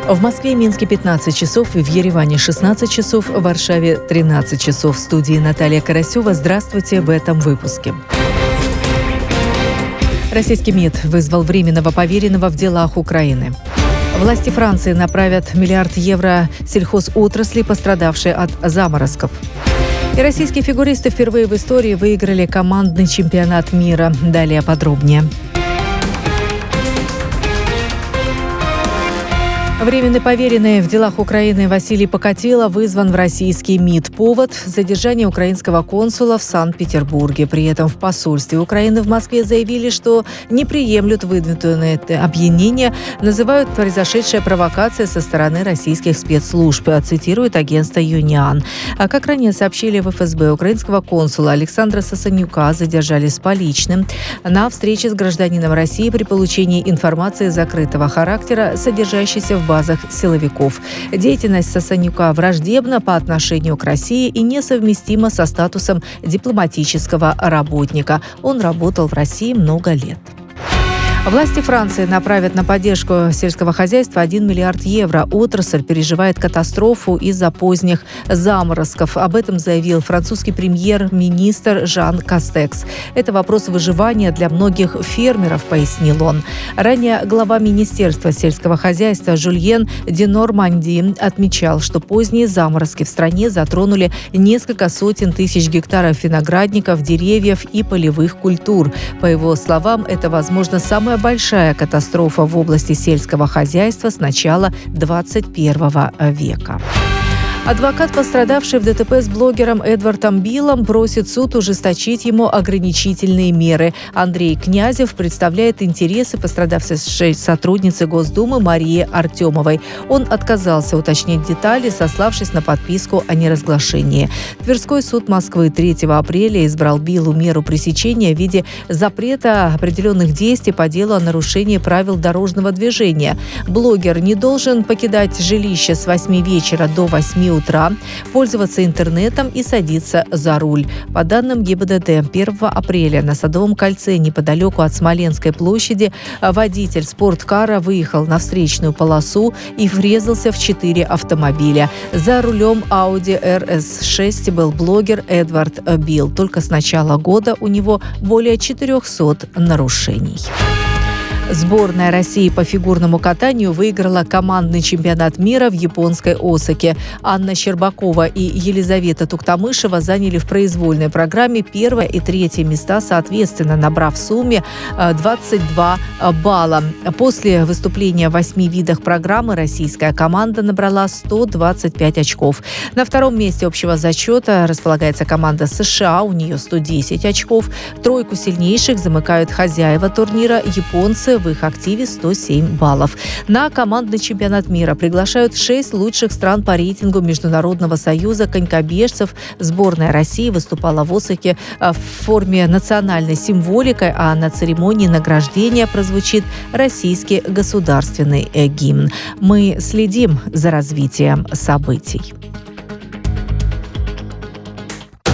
В Москве и Минске 15 часов, в Ереване 16 часов, в Варшаве 13 часов. В студии Наталья Карасева. Здравствуйте в этом выпуске. Российский МИД вызвал временного поверенного в делах Украины. Власти Франции направят €1 миллиард сельхозотрасли, пострадавшей от заморозков. И российские фигуристы впервые в истории выиграли командный чемпионат мира. Далее подробнее. Временный поверенный в делах Украины Василий Покатило вызван в российский МИД. Повод – задержание украинского консула в Санкт-Петербурге. При этом в посольстве Украины в Москве заявили, что не приемлют выдвинутые обвинения, называют произошедшее провокацией со стороны российских спецслужб, цитирует агентство «Юниан». А как ранее сообщили в ФСБ, украинского консула Александра Сасанюка задержали с поличным на встрече с гражданином России при получении информации закрытого характера, содержащейся в базах силовиков. Деятельность Сасанюка враждебна по отношению к России и несовместима со статусом дипломатического работника. Он работал в России много лет. Власти Франции направят на поддержку сельского хозяйства €1 миллиард. Отрасль переживает катастрофу из-за поздних заморозков. Об этом заявил французский премьер-министр Жан Кастекс. Это вопрос выживания для многих фермеров, пояснил он. Ранее глава Министерства сельского хозяйства Жюльен Денорманди отмечал, что поздние заморозки в стране затронули несколько сотен тысяч гектаров виноградников, деревьев и полевых культур. По его словам, это, возможно, самая большая катастрофа в области сельского хозяйства с начала 21 века. Адвокат, пострадавший в ДТП с блогером Эдвардом Биллом, просит суд ужесточить ему ограничительные меры. Андрей Князев представляет интересы пострадавшей сотрудницы Госдумы Марии Артемовой. Он отказался уточнить детали, сославшись на подписку о неразглашении. Тверской суд Москвы 3 апреля избрал Биллу меру пресечения в виде запрета определенных действий по делу о нарушении правил дорожного движения. Блогер не должен покидать жилище с 8 вечера до 8 утра, пользоваться интернетом и садиться за руль. По данным ГИБДД, 1 апреля на Садовом кольце неподалеку от Смоленской площади водитель спорткара выехал на встречную полосу и врезался в 4 автомобиля. За рулем Audi RS6 был блогер Эдвард Билл. Только с начала года у него более 400 нарушений. Сборная России по фигурному катанию выиграла командный чемпионат мира в японской Осаке. Анна Щербакова и Елизавета Туктамышева заняли в произвольной программе 1 и 3 места соответственно, набрав в сумме 22 балла. После выступления в 8 видах программы российская команда набрала 125 очков. На 2 месте общего зачета располагается команда США, у нее 110 очков. Тройку сильнейших замыкают хозяева турнира – японцы. В их активе 107 баллов. На командный чемпионат мира приглашают 6 лучших стран по рейтингу Международного союза конькобежцев. Сборная России выступала в Осаке в форме национальной символики, а на церемонии награждения прозвучит российский государственный гимн. Мы следим за развитием событий.